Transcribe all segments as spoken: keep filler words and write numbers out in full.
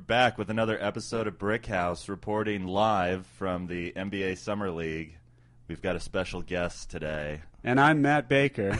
back with another episode of Brick House, reporting live from the N B A Summer League. We've got a special guest today. And I'm Matt Baker.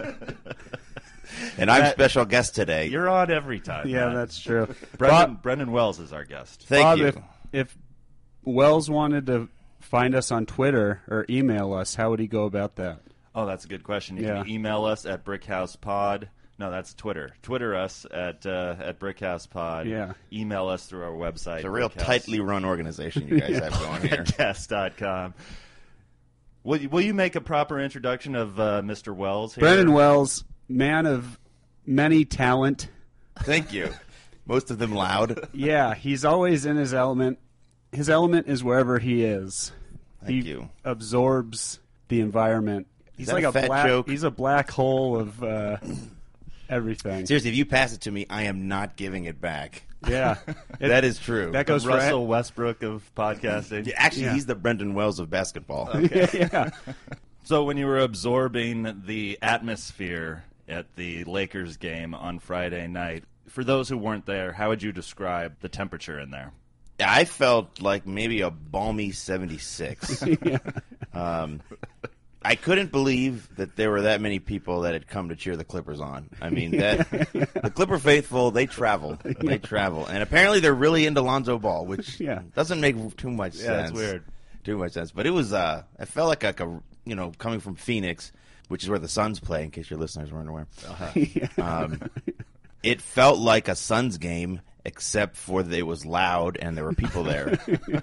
And I'm Matt, special guest today. You're on every time. Yeah, Matt. that's true. Brendan, Bob, Brendan Wells is our guest. Thank Bob, you. If, if Wells wanted to find us on Twitter or email us, how would he go about that? Oh, that's a good question. You Yeah. can email us at BrickHousePod. No, that's Twitter. Twitter us at uh, at BrickHousePod. Yeah. Email us through our website. It's a real Brickhouse. tightly run organization you guys have going here. Guest dot com. Will you, will you make a proper introduction of uh, Mister Wells here? Brendan Wells, man of many talent. Thank you. Most of them loud. Yeah, he's always in his element. His element is wherever he is. Thank he you. absorbs the environment. He's that like a a, fat black. joke? He's a black hole of uh, everything. Seriously, if you pass it to me, I am not giving it back. Yeah, It- That is true. that goes for Russell Westbrook of podcasting. Yeah, Actually, Yeah. he's the Brendan Wells of basketball. yeah, yeah. So when you were absorbing the atmosphere at the Lakers game on Friday night, for those who weren't there, how would you describe the temperature in there? I felt like maybe a balmy seventy-six. um, I couldn't believe that there were that many people that had come to cheer the Clippers on. I mean, that the Clipper faithful, they travel. They travel. And apparently they're really into Lonzo Ball, which Yeah. doesn't make too much sense. Yeah, it's weird. Too much sense. But it was, uh, it felt like, like a, you know, coming from Phoenix, which is where the Suns play, in case your listeners weren't aware. Um, it felt like a Suns game, except for that it was loud and there were people there.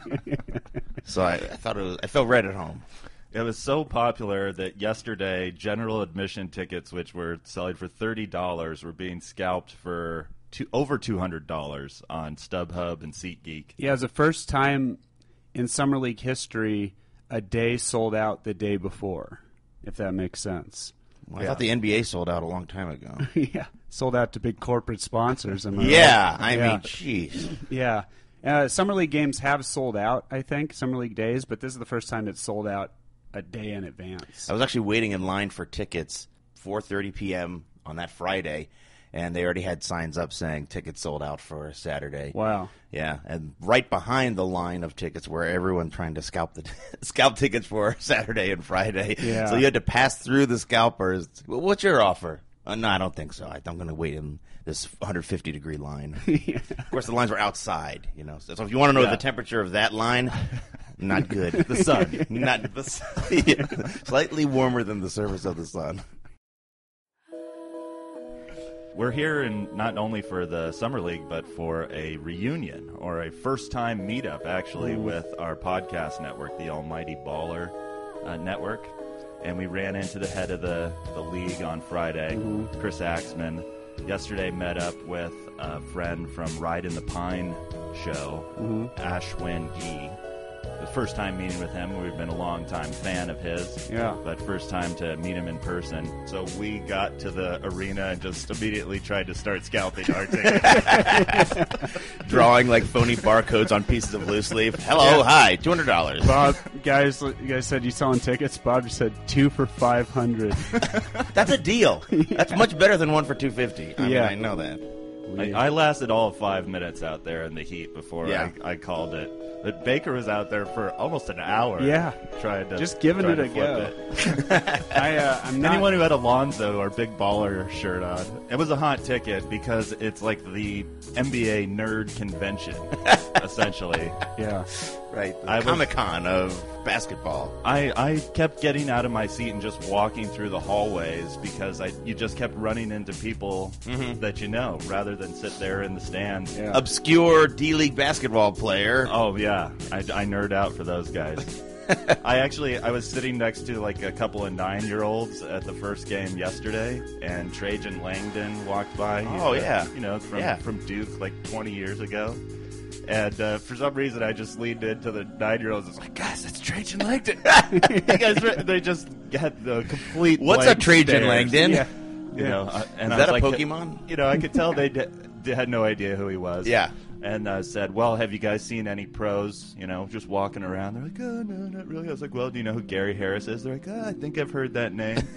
So I, I thought it was, I felt right at home. It was so popular that yesterday general admission tickets, which were selling for thirty dollars, were being scalped for two, over two hundred dollars on StubHub and SeatGeek. Yeah, it was the first time in Summer League history a day sold out the day before, if that makes sense. I thought the N B A sold out a long time ago. Yeah, sold out to big corporate sponsors. Am I Yeah, right? I Yeah. mean, jeez. Yeah. Uh, Summer League games have sold out, I think, Summer League days, but this is the first time it's sold out a day in advance. I was actually waiting in line for tickets four thirty p.m. on that Friday, and they already had signs up saying tickets sold out for Saturday. Wow. Yeah, and right behind the line of tickets were everyone trying to scalp the scalp tickets for Saturday and Friday. Yeah. So you had to pass through the scalpers. Well, what's your offer? Uh, no, I don't think so. I, I'm going to wait in this one hundred fifty degree line. Yeah. Of course, the lines were outside. You know, so, so if you want to know Yeah. the temperature of that line, not good. The sun. Not the sun. Yeah. Slightly warmer than the surface of the sun. We're here in not only for the Summer League, but for a reunion or a first-time meetup, actually, with our podcast network, the Almighty Baller uh, Network. And we ran into the head of the, the league on Friday, Chris Axman. Yesterday met up with a friend from Ride in the Pine show, Ashwin G. The first time meeting with him, we've been a long-time fan of his. Yeah. But first time to meet him in person. So we got to the arena and just immediately tried to start scalping our tickets. Drawing like phony barcodes on pieces of loose leaf. Hello, Yeah. hi, two hundred dollars. Bob, guys, you guys said you selling tickets. Bob just said two for five hundred. That's a deal. That's much better than one for two fifty. I Yeah. mean, I know that. I, I lasted all of five minutes out there in the heat before Yeah. I, I called it. But Baker was out there for almost an hour. Yeah. Trying to Just giving trying it to a flip go. it. I, uh, I'm not. Anyone who had a Lonzo or Big Baller shirt on. It was a hot ticket because it's like the N B A nerd convention, essentially. Yeah. Right. The I was- Comic-Con of basketball. I, I kept getting out of my seat and just walking through the hallways because I you just kept running into people that you know rather than sit there in the stands. Yeah. Obscure D-League basketball player. Oh, yeah. I, I nerd out for those guys. I actually, I was sitting next to like a couple of nine-year-olds at the first game yesterday, and Trajan Langdon walked by. He's Oh, a- yeah. You know, from, Yeah. from Duke like twenty years ago. And uh, for some reason, I just leaned into the nine-year-olds and was like, guys, that's Trajan Langdon. You guys, re- they just had the complete What's blank a Trajan stares. Langdon? Yeah. You know, uh, and Is I that was a like, Pokemon? You know, I could tell they, d- they had no idea who he was. Yeah. And I uh, said, well, have you guys seen any pros, you know, just walking around? They're like, oh, no, not really. I was like, well, do you know who Gary Harris is? They're like, oh, I think I've heard that name.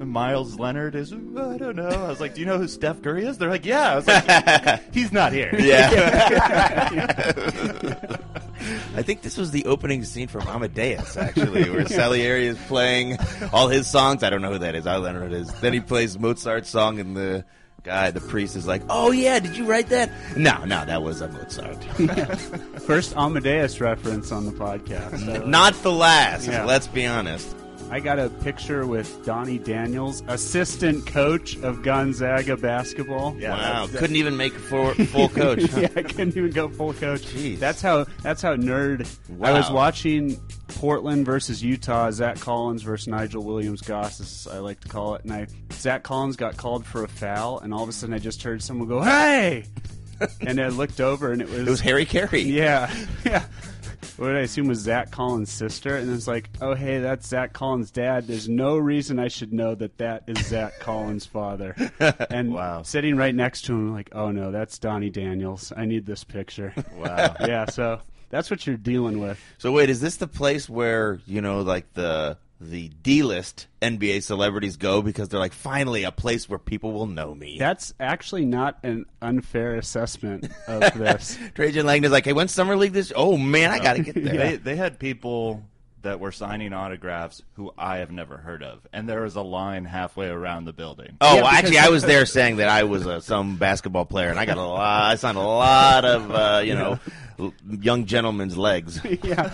Miles Leonard is, I don't know. I was like, do you know who Steph Curry is? They're like, yeah. I was like, he's not here. Yeah. I think this was the opening scene from Amadeus, actually, where Salieri is playing all his songs. I don't know who that is. I don't know who it is. Then he plays Mozart's song, and the guy, the priest, is like, oh, yeah, did you write that? No, no, that was a Mozart. First Amadeus reference on the podcast. Not the last, Yeah. let's be honest. I got a picture with Donnie Daniels, assistant coach of Gonzaga basketball. Yeah, Wow, that's- couldn't even make full, full coach. Huh? Yeah, I couldn't even go full coach. Jeez. That's how that's how nerd. Wow. I was watching Portland versus Utah, Zach Collins versus Nigel Williams-Goss, as I like to call it. And I Zach Collins got called for a foul, and all of a sudden I just heard someone go, "Hey!" And I looked over, and it was It was Harry Carey. yeah, yeah. What I assume was Zach Collins' sister, and it's like, oh hey, that's Zach Collins' dad. There's no reason I should know that that is Zach Collins' father. And Wow. sitting right next to him, like, oh no, that's Donnie Daniels. I need this picture. Wow. Yeah, so that's what you're dealing with. So wait, is this the place where, you know, like the the D-list N B A celebrities go because they're like, finally, a place where people will know me? That's actually not an unfair assessment of this. Trajan Langdon's like, hey, when's Summer League this? Oh, man, I got to get there. They, they had people that were signing autographs who I have never heard of, and there was a line halfway around the building. Oh, Yeah, well, because- actually, I was there saying that I was uh, some basketball player, and I got a lot. I signed a lot of, uh, you know, l- young gentlemen's legs. Yeah.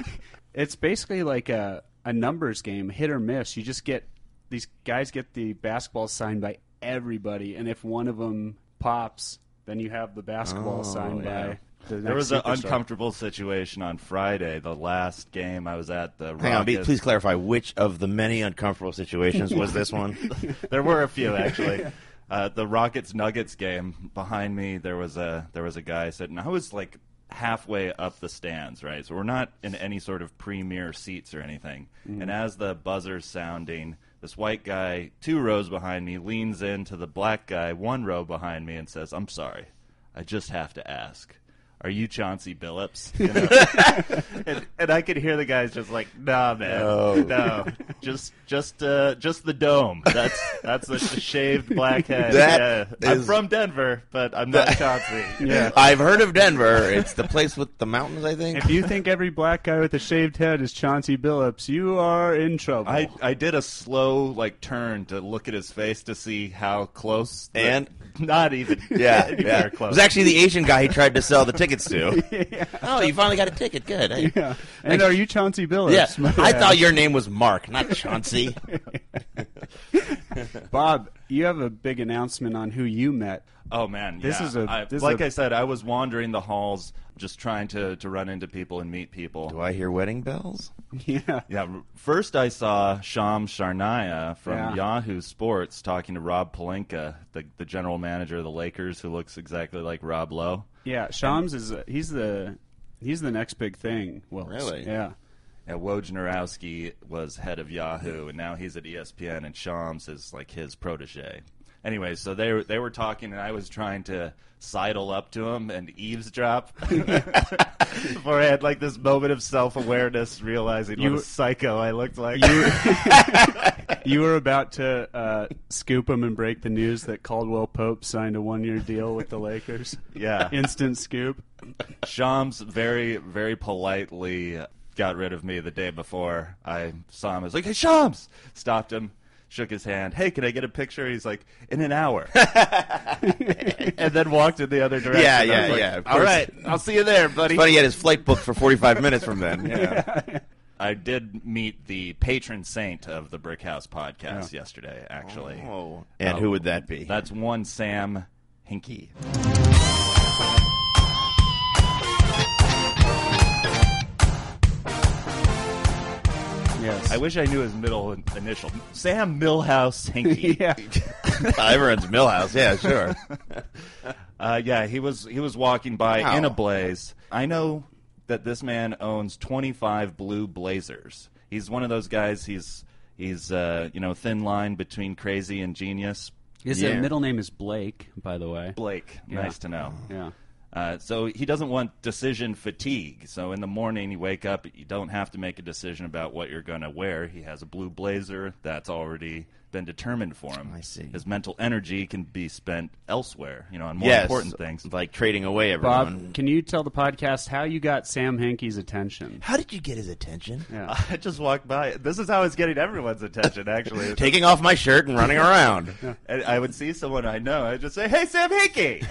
It's basically like a, a numbers game, hit or miss. You just get, these guys get the basketball signed by everybody, and if one of them pops, then you have the basketball Oh, signed yeah. by the next There was an superstar. uncomfortable situation on Friday, the last game I was at the Hang on, be- Rockets. please clarify which of the many uncomfortable situations was this one? There were a few actually. Uh, the Rockets Nuggets game behind me, there was a there was a guy sitting. I was like halfway up the stands, right? So we're not in any sort of premier seats or anything. Mm-hmm. And as the buzzer's sounding, this white guy, two rows behind me, leans into the black guy, one row behind me, and says, "I'm sorry, I just have to ask. Are you Chauncey Billups?" You know? and, and I could hear the guys just like, "Nah, man, No. no, just, just, uh, just the dome. That's that's the shaved black head. That yeah. I'm is- from Denver, but I'm not Chauncey." Yeah. I've heard of Denver. It's the place with the mountains, I think. If you think every black guy with a shaved head is Chauncey Billups, you are in trouble. I, I did a slow like turn to look at his face to see how close, the- And? not even Yeah, anywhere yeah. It close. was actually the Asian guy he tried to sell the tickets to. Oh, you finally got a ticket. Good. Hey. yeah. And are you Chauncey Billups? Yeah, I thought your name was Mark, not Chauncey. Bob, you have a big announcement on who you met. Oh man, This yeah. is a- I- this is like a- I said, I was wandering the halls, just trying to to run into people and meet people. Do I hear wedding bells? Yeah. Yeah, r- first I saw Shams Charania from Yeah. Yahoo Sports talking to Rob Pelinka, the the general manager of the Lakers, who looks exactly like Rob Lowe. Yeah, Shams is uh, he's the he's the next big thing. Well, Really? Yeah. And Wojnarowski was head of Yahoo, and now he's at E S P N, and Shams is like his protege. Anyway, so they were, they were talking, and I was trying to sidle up to him and eavesdrop before I had like this moment of self-awareness, realizing You- what a psycho I looked like. You, you were about to uh, scoop him and break the news that Caldwell Pope signed a one-year deal with the Lakers. Yeah. Instant scoop. Shams very, very politely got rid of me the day before I saw him. I was like, "Hey, Shams!" Stopped him, shook his hand. "Hey, can I get a picture?" He's like, "In an hour." And then walked in the other direction. Yeah, I was yeah, like, yeah, of All course. right, I'll see you there, buddy. Funny, he had his flight booked for forty-five minutes from then. Yeah. I did meet the patron saint of the Brick House podcast yesterday, actually. Oh. And Um, who would that be? That's one Sam Hinkie. Yes. I wish I knew his middle initial. Sam Millhouse Hinkie. yeah. Everyone's Millhouse. Yeah, sure. Uh, yeah, he was he was walking by Wow. in a blaze. I know that this man owns twenty-five blue blazers. He's one of those guys. He's he's uh, you know thin line between crazy and genius. His Yeah. uh, middle name is Blake, by the way. Blake, Yeah. nice to know. Yeah. Uh, so he doesn't want decision fatigue. So in the morning you wake up, you don't have to make a decision about what you're going to wear. He has a blue blazer that's already been determined for him. I see. His mental energy can be spent elsewhere, you know, on more yes, important things. like trading away everyone. Bob, can you tell the podcast how you got Sam Hinkie's attention? How did you get his attention? Yeah. I just walked by. This is how it's getting everyone's attention, actually. Taking off my shirt and running around. And I would see someone I know. I'd just say, "Hey, Sam Hinkie!"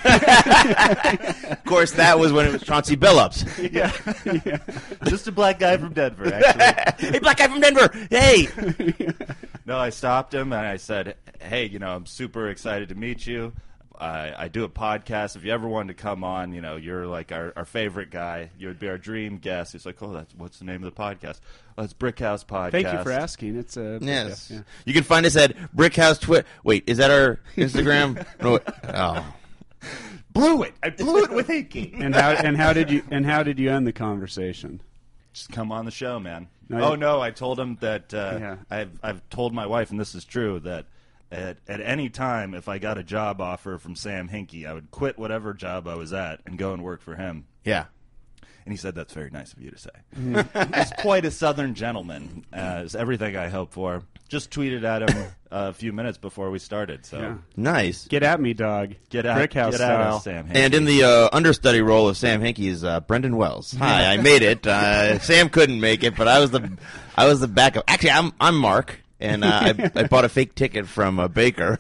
Of course, that was when it was Chauncey Billups. yeah. yeah. Just a black guy from Denver, actually. Hey, black guy from Denver. Hey. No, I stopped him and I said, "Hey, you know, I'm super excited to meet you. I, I do a podcast. If you ever wanted to come on, you know, you're like our, our favorite guy. You would be our dream guest." He's like, "Oh, that's what's the name of the podcast?" "Oh, it's Brick House Podcast." Thank you for asking. It's a Yes. yeah. You can find us at Brickhouse Twitter. Wait, is that our Instagram? No. Oh. Blew it. I blew it with Hinkie. And how and how did you and how did you end the conversation? Just come on the show, man. No, oh you- no, I told him that uh, Yeah. I've I've told my wife, and this is true, that at at any time if I got a job offer from Sam Hinkie, I would quit whatever job I was at and go and work for him. Yeah. And he said, "That's very nice of you to say." He's quite a Southern gentleman, uh, is everything I hope for. Just tweeted at him a few minutes before we started. So Yeah. Nice. Get at me, dog. get out, Brick House get at style. us, Sam Hinkie. And in the uh, understudy role of Sam Hinkie is uh, Brendan Wells. Hi, I made it. Uh, Sam couldn't make it, but I was the I was the backup. Actually, I'm I'm Mark, and uh, I, I bought a fake ticket from uh, Baker.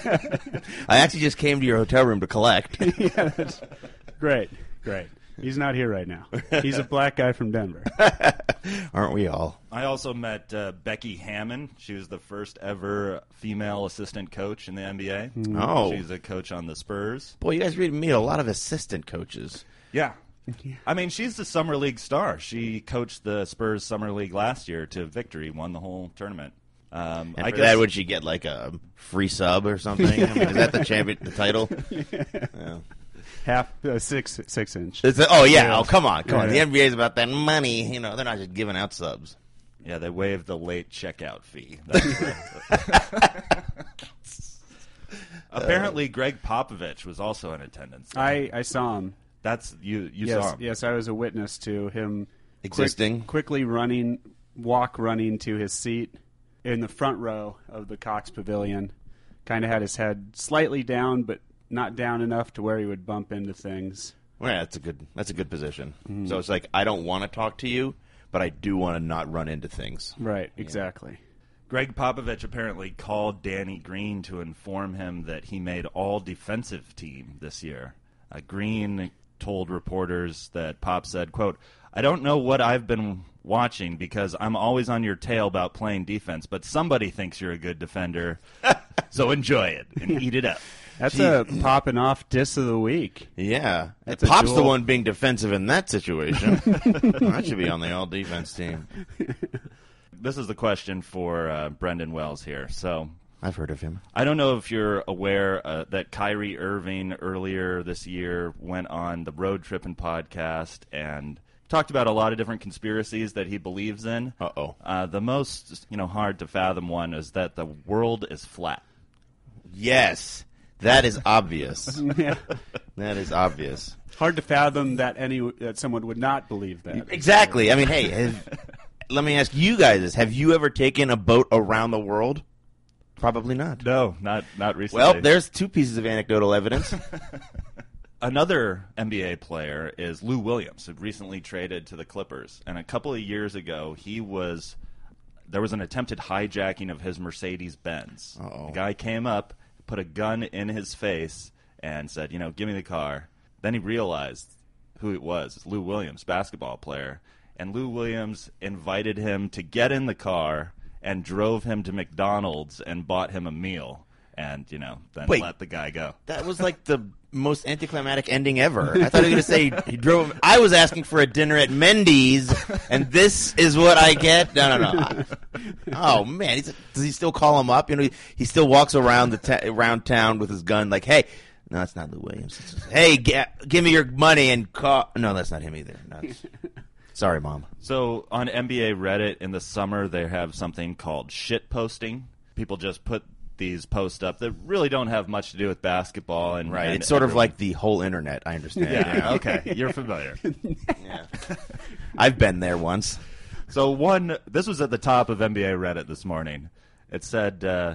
I actually just came to your hotel room to collect. Yeah, that's great, great. He's not here right now. He's a black guy from Denver. Aren't we all? I also met uh, Becky Hammond. She was the first ever female assistant coach in the N B A. Oh. She's a coach on the Spurs. Boy, you guys really meet a lot of assistant coaches. Yeah. I mean, she's the Summer League star. She coached the Spurs Summer League last year to victory, won the whole tournament. Um, And I for guess that, would she get like a free sub or something? I mean, is that the champion, the title? Yeah. Half uh, six six inch. It's a- oh yeah. Yeah. Oh come on, come on. Yeah. The N B A is about that money. You know, they're not just giving out subs. yeah, they waived the late checkout fee. That's Apparently, Greg Popovich was also in attendance. I, I saw him. That's you. You yes, saw him. yes, I was a witness to him quick- Existing. quickly running, walk running to his seat in the front row of the Cox Pavilion. Kind of had his head slightly down, but not down enough to where he would bump into things. Well, yeah, that's a good. That's a good position. Mm-hmm. So it's like I don't want to talk to you, but I do want to not run into things. Right, exactly. Greg Popovich apparently called Danny Green to inform him that he made all defensive team this year. Uh, Green told reporters that Pop said, quote, "I don't know what I've been watching because I'm always on your tail about playing defense, but somebody thinks you're a good defender, so enjoy it and eat it up." That's Gee. a popping off diss of the week. Yeah, That's a Pop's the dual- one being defensive in that situation. I should be on the all defense team. This is the question for uh, Brendan Wells here. So I've heard of him. I don't know if you're aware uh, that Kyrie Irving earlier this year went on the Road Trippin' podcast and talked about a lot of different conspiracies that he believes in. Uh-oh. Uh, the most, you know, hard to fathom one is that the world is flat. Yes, that is obvious. Yeah. That is obvious. Hard to fathom that any that someone would not believe that. Exactly. I mean, hey, have, let me ask you guys this: have you ever taken a boat around the world? Probably not. No, not not recently. Well, there's two pieces of anecdotal evidence. Another N B A player is Lou Williams, who recently traded to the Clippers. And a couple of years ago, he was there was an attempted hijacking of his Mercedes-Benz. Uh-oh. The guy came up, put a gun in his face, and said, you know, give me the car. Then he realized who it was. It's Lou Williams, basketball player. And Lou Williams invited him to get in the car and drove him to McDonald's and bought him a meal. And, you know, then Wait. let the guy go. That was like the most anticlimactic ending ever. I thought you were going to say he drove. I was asking for a dinner at Mendy's, and this is what I get. No, no, no. Oh man, he's, does he still call him up? You know, he, he still walks around the ta- around town with his gun, like, "Hey, no, it's not Lou Williams. It's just, hey, get, give me your money and call." No, that's not him either. No, it's- sorry, Mom. So on N B A Reddit in the summer, they have something called shit posting. People just put these posts up that really don't have much to do with basketball. And Right, and it's sort of everyone- like the whole internet. I understand. yeah, okay, you're familiar. Yeah. I've been there once. So one, this was at the top of N B A Reddit this morning. It said, uh,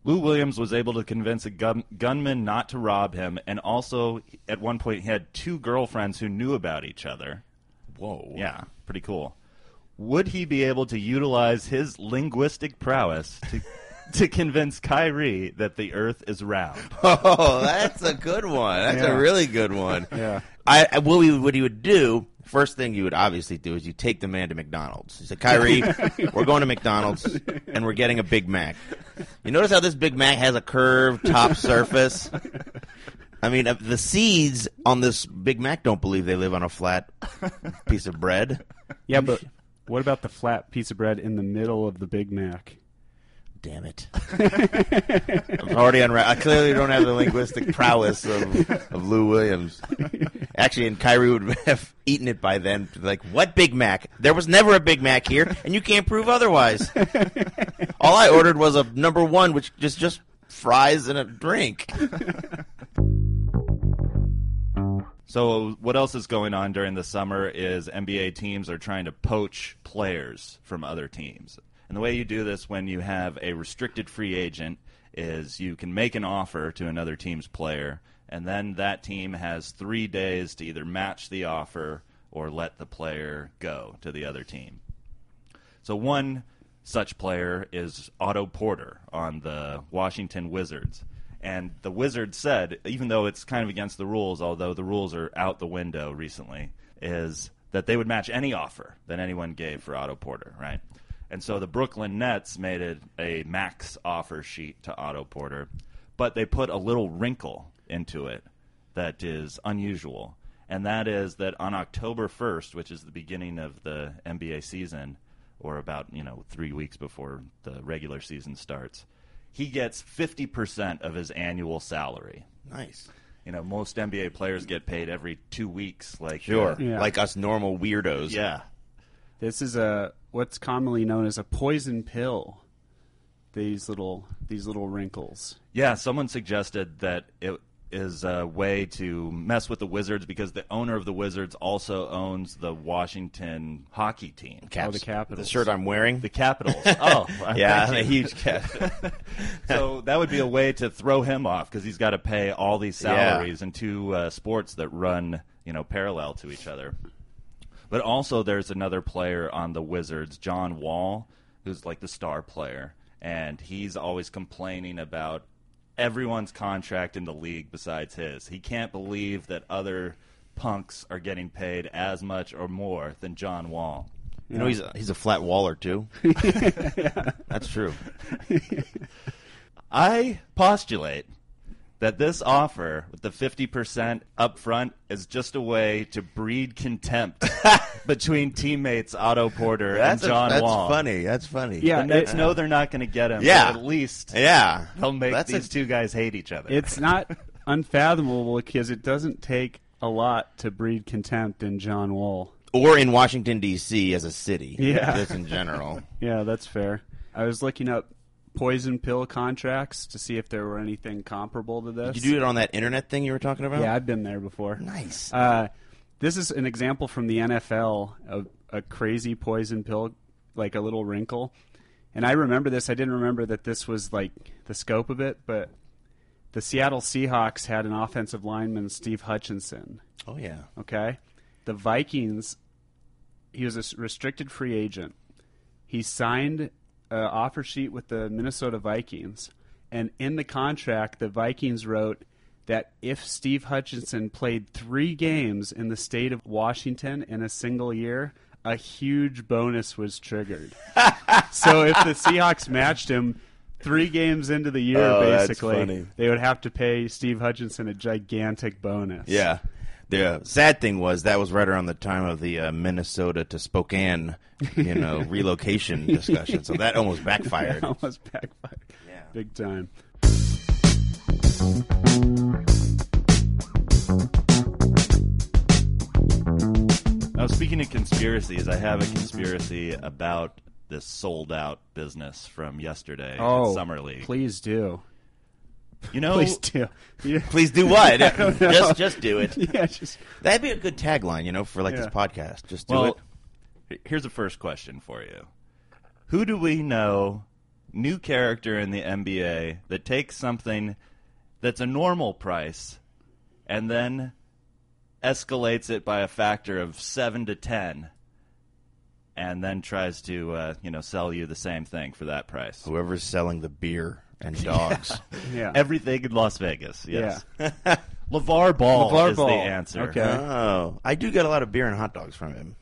Lou Williams was able to convince a gun- gunman not to rob him, and also at one point he had two girlfriends who knew about each other. Whoa. Yeah, pretty cool. Would he be able to utilize his linguistic prowess to to convince Kyrie that the Earth is round? Oh, that's a good one. That's Yeah. a really good one. Yeah. I, I what, we, what he would do, first thing you would obviously do is you take the man to McDonald's. You say, Kyrie, we're going to McDonald's, and we're getting a Big Mac. You notice how this Big Mac has a curved top surface? I mean, uh, the seeds on this Big Mac don't believe they live on a flat piece of bread. Yeah, but what about the flat piece of bread in the middle of the Big Mac? Damn it. I'm already unra- I clearly don't have the linguistic prowess of, of Lou Williams. Actually, and Kyrie would have eaten it by then. Like, what Big Mac? There was never a Big Mac here, and you can't prove otherwise. All I ordered was a number one, which is just fries and a drink. So what else is going on during the summer is N B A teams are trying to poach players from other teams. And the way you do this when you have a restricted free agent is you can make an offer to another team's player, and then that team has three days to either match the offer or let the player go to the other team. So one such player is Otto Porter on the Washington Wizards. And the Wizards said, even though it's kind of against the rules, although the rules are out the window recently, is that they would match any offer that anyone gave for Otto Porter, right? And so the Brooklyn Nets made it a max offer sheet to Otto Porter, but they put a little wrinkle into it that is unusual, and that is that on October first, which is the beginning of the N B A season, or about, you know, three weeks before the regular season starts, he gets fifty percent of his annual salary. Nice. You know, most N B A players get paid every two weeks. Like Sure. uh, Yeah. Like us normal weirdos. yeah. This is a what's commonly known as a poison pill. These little these little wrinkles. Yeah, someone suggested that it is a way to mess with the Wizards because the owner of the Wizards also owns the Washington hockey team. Caps. Oh, the Capitals. The shirt I'm wearing. The Capitals. Oh, yeah, thank I'm a you. huge cat. So that would be a way to throw him off because he's got to pay all these salaries in two uh, sports that run, you know, parallel to each other. But also there's another player on the Wizards, John Wall, who's like the star player, and he's always complaining about everyone's contract in the league besides his. He can't believe that other punks are getting paid as much or more than John Wall. You know, he's a, he's a flat waller, too. That's true. I postulate that this offer with the fifty percent up front is just a way to breed contempt between teammates Otto Porter That's, and John a, that's Wall. funny. That's funny. Yeah, The Nets it- know they're not going to get him, Yeah. but at least Yeah. they'll make That's these a, two guys hate each other. It's not unfathomable because it doesn't take a lot to breed contempt in John Wall. Or in Washington, D C as a city. Yeah. Just in general. Yeah, that's fair. I was looking up poison pill contracts to see if there were anything comparable to this. Did you do it on that internet thing you were talking about? Yeah, I've been there before. Nice. Uh, this is an example from the N F L of a crazy poison pill, like a little wrinkle. And I remember this. I didn't remember that this was like the scope of it, but the Seattle Seahawks had an offensive lineman, Steve Hutchinson. Oh, yeah. Okay? The Vikings, he was a s- restricted free agent. He signed an offer sheet with the Minnesota Vikings, and in the contract, the Vikings wrote that if Steve Hutchinson played three games in the state of Washington in a single year, a huge bonus was triggered. So if the Seahawks matched him three games into the year, Oh, that's basically, funny. they would have to pay Steve Hutchinson a gigantic bonus. Yeah. The sad thing was that was right around the time of the uh, Minnesota to Spokane, you know, relocation discussion. So that almost backfired. That almost backfired. Yeah. Big time. Now, speaking of conspiracies, I have a conspiracy about this sold-out business from yesterday Oh, in Summer League. please do. You know, Please do. Yeah, Please do what? don't know. just just do it. yeah, just That'd be a good tagline, you know, for like Yeah. this podcast. Just do well, it. h- here's the first question for you. Who do we know new character in the N B A that takes something that's a normal price and then escalates it by a factor of seven to ten, and then tries to uh, you know sell you the same thing for that price. Whoever's selling the beer and dogs. Yeah. Everything in Las Vegas. Yes. Yeah. LeVar Ball LeVar is Ball. the answer. Okay. Oh, I do get a lot of beer and hot dogs from him.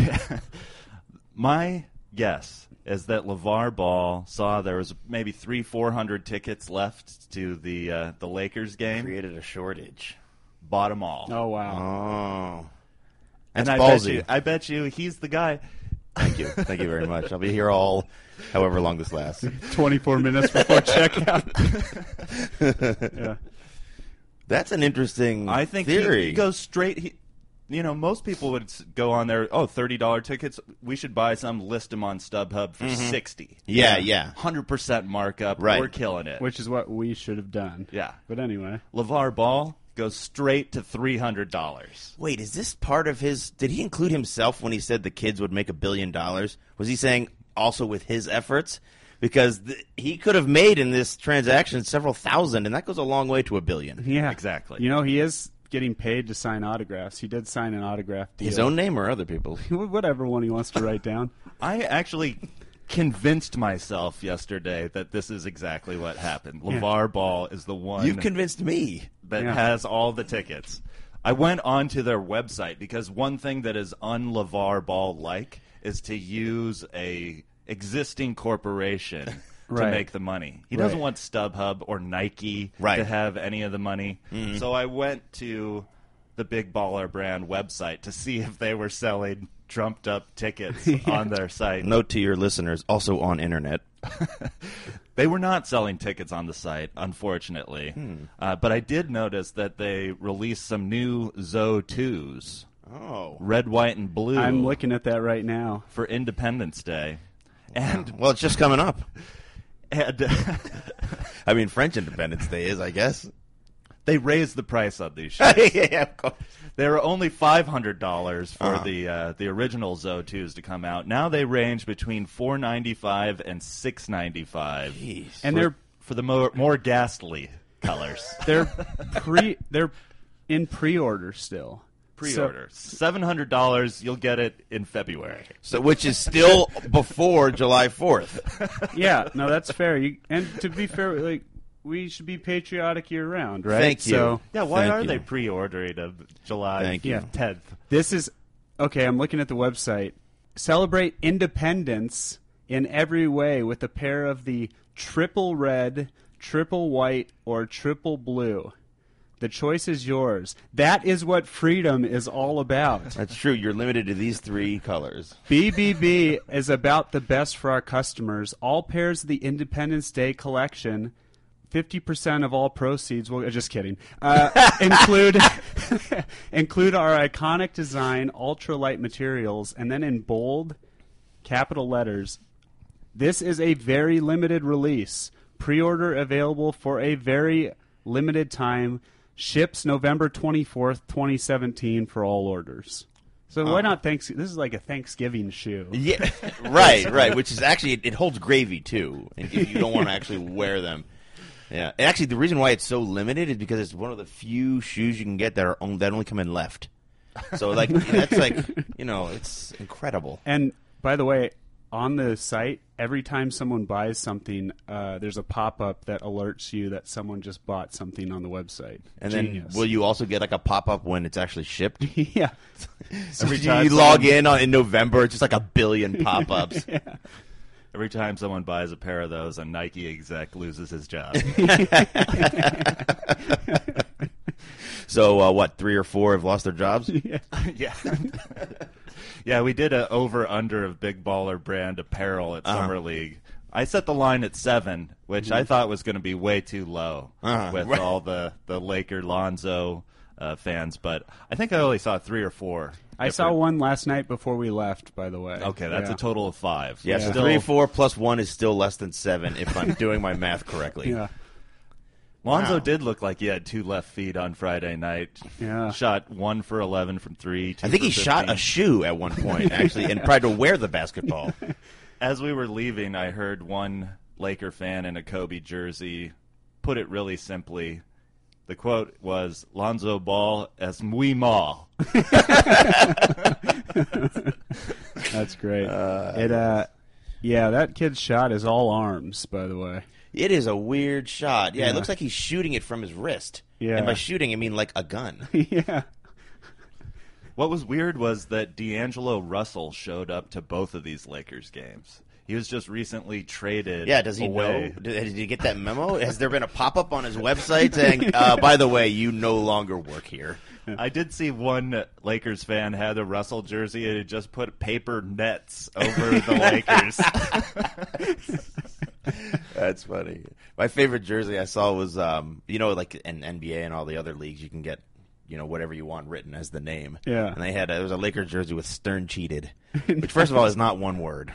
My guess is that LeVar Ball saw there was maybe three, four hundred tickets left to the uh, the Lakers game. Created a shortage. Bought them all. Oh, wow. Oh, and that's I bet ballsy. you, I bet you, he's the guy. Thank you, thank you very much. I'll be here all, however long this lasts. twenty-four minutes before checkout. Yeah. That's an interesting I think theory. he, he goes straight. He, you know, most people would s- go on there. Oh, thirty dollar tickets. We should buy some. List them on StubHub for sixty. Yeah, yeah. Hundred percent markup. Right. We're killing it. Which is what we should have done. Yeah. But anyway. LeVar Ball goes straight to three hundred dollars. Wait, is this part of his? Did he include himself when he said the kids would make a billion dollars? Was he saying also with his efforts? Because th- he could have made in this transaction several thousand, and that goes a long way to a billion. Yeah. Exactly. You know, he is getting paid to sign autographs. He did sign an autograph deal. His own name or other people's? Whatever one he wants to write down. I actually convinced myself yesterday that this is exactly what happened. LeVar Ball is the one You've convinced me. that Yeah. has all the tickets. I went onto their website because one thing that is un-LeVar Ball-like is to use a existing corporation to Right. make the money. He Right. doesn't want StubHub or Nike Right. to have any of the money. So I went to the Big Baller Brand website to see if they were selling trumped-up tickets on their site. Note to your listeners, also on internet. They were not selling tickets on the site, unfortunately. Uh, but I did notice that they released some new Zo twos, Oh. red, white, and blue, I'm looking at that right now. for Independence Day. And, Well, it's just coming up. and I mean, French Independence Day is, I guess. they raised the price on these shirts. Yeah, of course. They were only five hundred dollars for Uh-huh. the uh, the original Zo twos to come out. Now they range between four ninety-five and six ninety-five. Jeez. And for, they're for the more, more ghastly colors. they're pre they're in pre-order still. Pre-order. seven hundred dollars, you'll get it in February. So, which is still before July fourth. So, yeah, no, that's fair. You, and to be fair, like we should be patriotic year round, right? Thank you. So Yeah, why Thank are you. they pre-ordering of July Thank you. tenth? this is okay. I'm looking at the website. Celebrate independence in every way with a pair of the triple red, triple white, or triple blue. The choice is yours. That is what freedom is all about. That's true. You're limited to these three colors. B B B is about the best for our customers. All pairs of the Independence Day collection, fifty percent of all proceeds will, just kidding, uh, include include our iconic design, ultralight materials, and then in bold, capital letters, this is a very limited release. Pre-order available for a very limited time. Ships November twenty-fourth, twenty seventeen for all orders. So why not thanks? This is like a Thanksgiving shoe. Yeah, right, right. Which is actually it, it holds gravy too, if you don't want to actually wear them. Yeah, and actually, the reason why it's so limited is because it's one of the few shoes you can get that are on, that only come in left. So like that's like you know it's incredible. And by the way, on the site, every time someone buys something, uh, there's a pop-up that alerts you that someone just bought something on the website. And Genius. then will you also get like a pop up when it's actually shipped? yeah. So Every you, time you log someone- in on in November, it's just like a billion pop ups. Every time someone buys a pair of those, a Nike exec loses his job. So uh, what? Three or four have lost their jobs. yeah. Yeah, we did a over-under of Big Baller Brand apparel at Uh-huh. Summer League. I set the line at seven, which I thought was going to be way too low Uh-huh. with Right. all the, the Laker Lonzo uh, fans, but I think I only saw three or four. I saw different- one last night before we left, by the way. Okay, that's Yeah. a total of five. Yeah, so Still- three, four plus one is still less than seven if I'm doing my math correctly. Yeah. Lonzo Wow. did look like he had two left feet on Friday night. Yeah. Shot one for eleven from three. Two I think for he shot a fifteen. shoe at one point, actually, and tried to wear the basketball. As we were leaving, I heard one Laker fan in a Kobe jersey put it really simply. The quote was, Lonzo Ball es muy mal. That's great. Uh, it, uh, yeah, that kid's shot is all arms, by the way. It is a weird shot. Yeah, Yeah. it looks like he's shooting it from his wrist. Yeah. And by shooting, I mean like a gun. Yeah. What was weird was that D'Angelo Russell showed up to both of these Lakers games. He was just recently traded Yeah, does he away. know? Did, did he get that memo? Has there been a pop-up on his website saying, uh, by the way, you no longer work here? I did see one Lakers fan had a Russell jersey and it just put paper nets over the Lakers. That's funny. My favorite jersey I saw was, um, you know, like in N B A and all the other leagues, you can get, you know, whatever you want written as the name. Yeah. And they had, a, it was a Lakers jersey with Stern cheated, which first of all is not one word.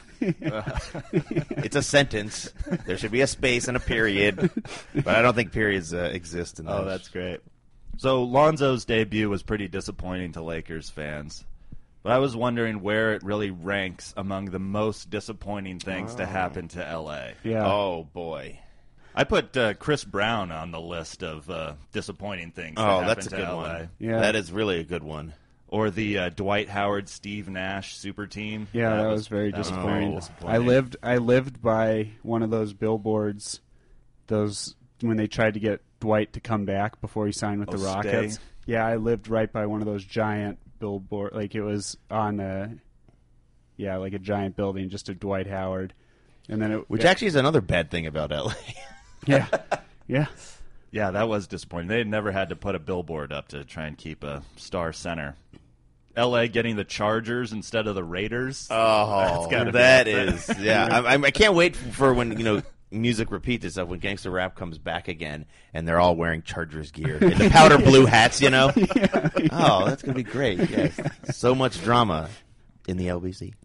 It's a sentence. There should be a space and a period, but I don't think periods uh, exist in those. Oh, that's great. So Lonzo's debut was pretty disappointing to Lakers fans. But I was wondering where it really ranks among the most disappointing things Oh. to happen to L A. Yeah. Oh, boy. I put uh, Chris Brown on the list of uh, disappointing things that Oh, happened that's a to good L A. one. Yeah. That is really a good one. Or the uh, Dwight Howard, Steve Nash super team. Yeah, that, was, very that was disappointing. very disappointing. I lived I lived by one of those billboards, those when they tried to get Dwight to come back before he signed with Oh, the Rockets. stay. Yeah, I lived right by one of those giant billboard, like it was on a, yeah, like a giant building, just a Dwight Howard, and then it, Which yeah, actually is another bad thing about L A. yeah, yeah, Yeah, that was disappointing. They had never had to put a billboard up to try and keep a star center. L A getting the Chargers instead of the Raiders. Oh, gotta be that up there. is, yeah. I, I can't wait for when, you know, music repeats itself, when gangster rap comes back again, and they're all wearing Chargers gear. And the powder blue hats, you know? yeah, yeah. Oh, that's going to be great, yes. So much drama in the L B C.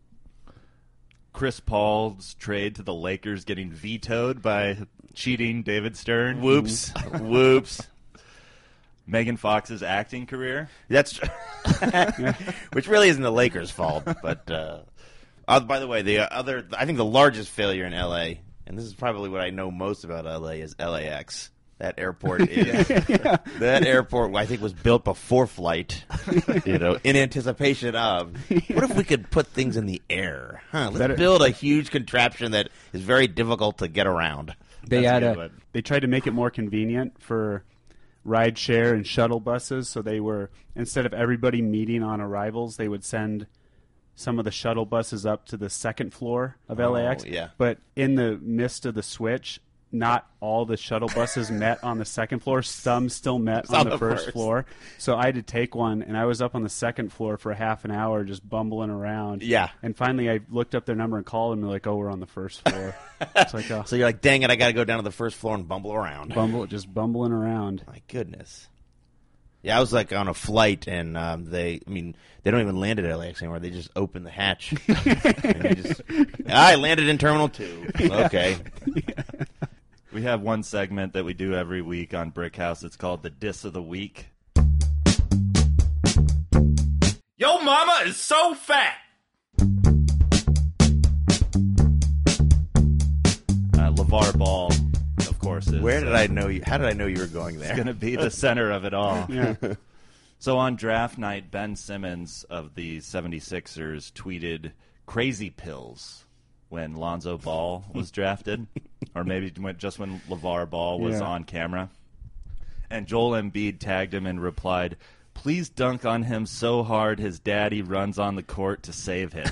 Chris Paul's trade to the Lakers getting vetoed by cheating David Stern. Whoops. Whoops. Megan Fox's acting career. That's which really isn't the Lakers' fault, but uh, uh, by the way, the other, I think the largest failure in L A, and this is probably what I know most about L A, is L A X. That airport is Yeah. that airport. I think was built before flight, you know, in anticipation of. What if we could put things in the air? Huh? Let's Better- build a huge contraption that is very difficult to get around. They That's a had good a, one. they tried to make it more convenient for ride share and shuttle buses, so they were, instead of everybody meeting on arrivals, they would send some of the shuttle buses up to the second floor of L A X. Oh, yeah. But in the midst of the switch, not all the shuttle buses met on the second floor. Some still met on, on the, the first, first. floor. So I had to take one, and I was up on the second floor for a half an hour just bumbling around. Yeah. And finally I looked up their number and called them, and they're like, oh, we're on the first floor. It's like, oh, So you're like, dang it, I got to go down to the first floor and bumble around. bumble, just bumbling around. My goodness. Yeah, I was like on a flight, and um, they, I mean, they don't even land at L A X anymore. They just open the hatch. And you just, I landed in Terminal two. Okay. We have one segment that we do every week on Brick House. It's called the Diss of the Week. Yo mama is so fat. Uh, LeVar Ball, of course, is Where did I know you? How did I know you were going there? going to be the center of it all. Yeah. So on draft night, Ben Simmons of the seventy-sixers tweeted crazy pills when Lonzo Ball was drafted, or maybe when- just when LeVar Ball was Yeah. on camera. And Joel Embiid tagged him and replied, "Please dunk on him so hard his daddy runs on the court to save him."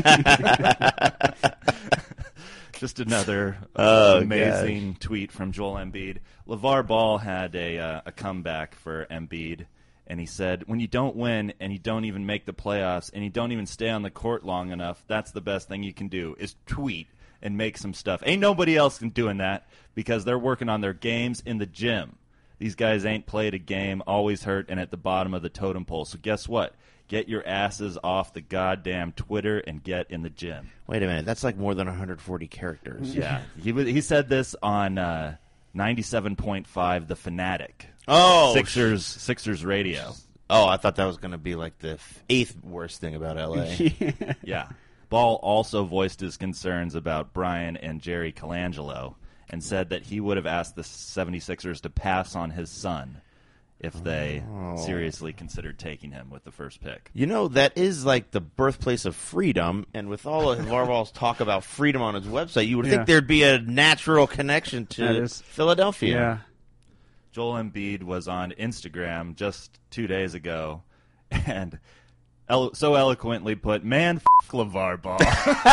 Just another uh, Oh, amazing tweet from Joel Embiid. LeVar Ball had a, uh, a comeback for Embiid, and he said, when you don't win and you don't even make the playoffs and you don't even stay on the court long enough, that's the best thing you can do is tweet and make some stuff. Ain't nobody else doing that because they're working on their games in the gym. These guys ain't played a game, always hurt, and at the bottom of the totem pole. So guess what? Get your asses off the goddamn Twitter and get in the gym. Wait a minute. That's like more than one hundred forty characters. Yeah, he was- he said this on uh, ninety-seven point five The Fanatic. Oh, Sixers Sixers radio. Oh, I thought that was going to be like the f- eighth worst thing about L A. Yeah. Ball also voiced his concerns about Brian and Jerry Colangelo and said that he would have asked the seventy-sixers to pass on his son if they Oh. seriously considered taking him with the first pick. You know, that is like the birthplace of freedom, and with all of Harbaugh's talk about freedom on his website, you would Yeah. think there'd be a natural connection That to is- Philadelphia. Yeah. Joel Embiid was on Instagram just two days ago and elo- so eloquently put, man, f*** LeVar Ball.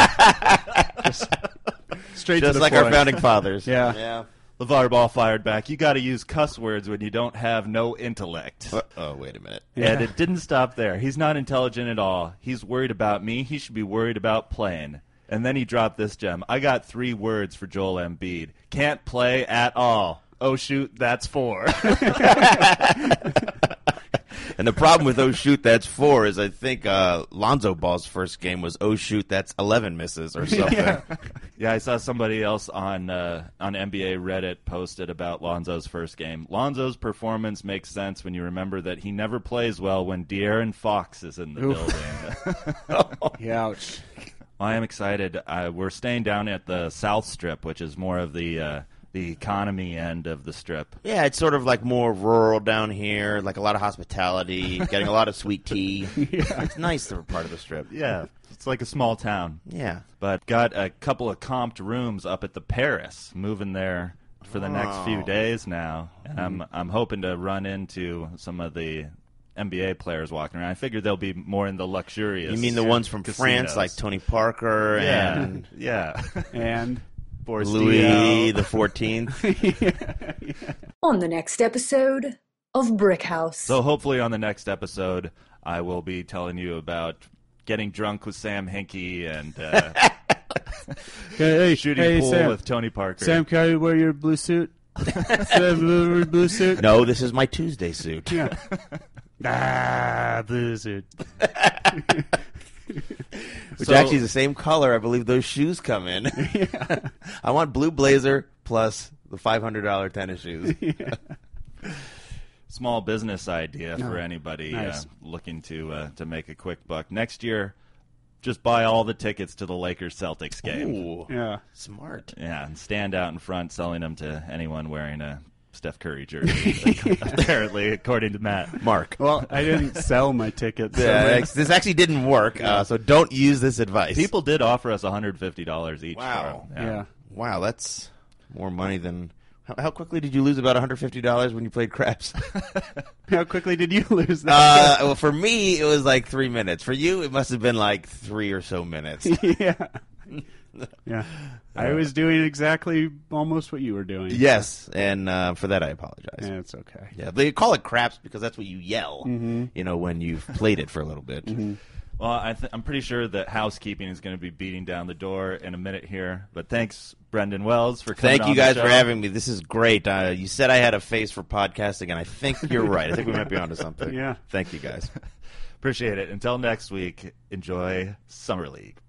Straight to Just the like point. our founding fathers. Yeah. Yeah. LeVar Ball fired back, you got to use cuss words when you don't have no intellect. Uh, oh, wait a minute. And it didn't stop there. He's not intelligent at all. He's worried about me. He should be worried about playing. And then he dropped this gem. I got three words for Joel Embiid. Can't play at all. Oh, shoot, that's four. And the problem with oh shoot, that's four is I think uh, Lonzo Ball's first game was oh shoot, that's eleven misses or something. Yeah. Yeah, I saw somebody else on uh, on N B A Reddit posted about Lonzo's first game. Lonzo's performance makes sense when you remember that he never plays well when De'Aaron Fox is in the Oof. building. Ouch. I am excited. Uh, we're staying down at the South Strip, which is more of the uh, the economy end of the strip. Yeah, it's sort of like more rural down here, like a lot of hospitality, getting a lot of sweet tea. It's nice to be part of the strip. Yeah, it's like a small town. Yeah. But got a couple of comped rooms up at the Paris, moving there for the next few Oh. days now. And I'm I'm hoping to run into some of the N B A players walking around. I figured they'll be more in the luxurious. You mean the ones from casinos. France, like Tony Parker Yeah, and yeah. And Boris Louis Dio. the Fourteenth? On the next episode of Brick House. So hopefully on the next episode, I will be telling you about getting drunk with Sam Hinkie and uh, hey, shooting hey, pool Sam. with Tony Parker. Sam, can I wear your blue suit? Sam, blue, blue suit? No, this is my Tuesday suit. Yeah. Ah, blue suit. Which So- actually is the same color I believe those shoes come in. I want blue blazer plus the five hundred dollars tennis shoes. Small business idea No. for anybody Nice. uh, looking to uh, to make a quick buck. Next year, just buy all the tickets to the Lakers-Celtics game. Ooh, Yeah. smart. Yeah, and stand out in front selling them to anyone wearing a Steph Curry jersey, apparently, according to Matt. Mark. Well, I didn't sell my tickets. so Yeah, they- ex- this actually didn't work, uh, so don't use this advice. People did offer us one hundred fifty dollars each. Wow. For, yeah. Wow, that's more money than. How, how quickly did you lose about one hundred fifty dollars when you played craps? How quickly did you lose that? uh, well, for me, it was like three minutes. For you, it must have been like three or so minutes. yeah. Yeah. I was doing exactly almost what you were doing. Yes, and uh, for that I apologize. Yeah, it's okay. Yeah, they call it craps because that's what you yell, you know, when you've played it for a little bit. Well, I th- I'm pretty sure that housekeeping is going to be beating down the door in a minute here. But thanks, Brendan Wells, for coming Thank on you the guys show. for having me. This is great. Uh, you said I had a face for podcasting, and I think you're right. I think we might be onto something. Yeah. Thank you guys. Appreciate it. Until next week, enjoy Summer League.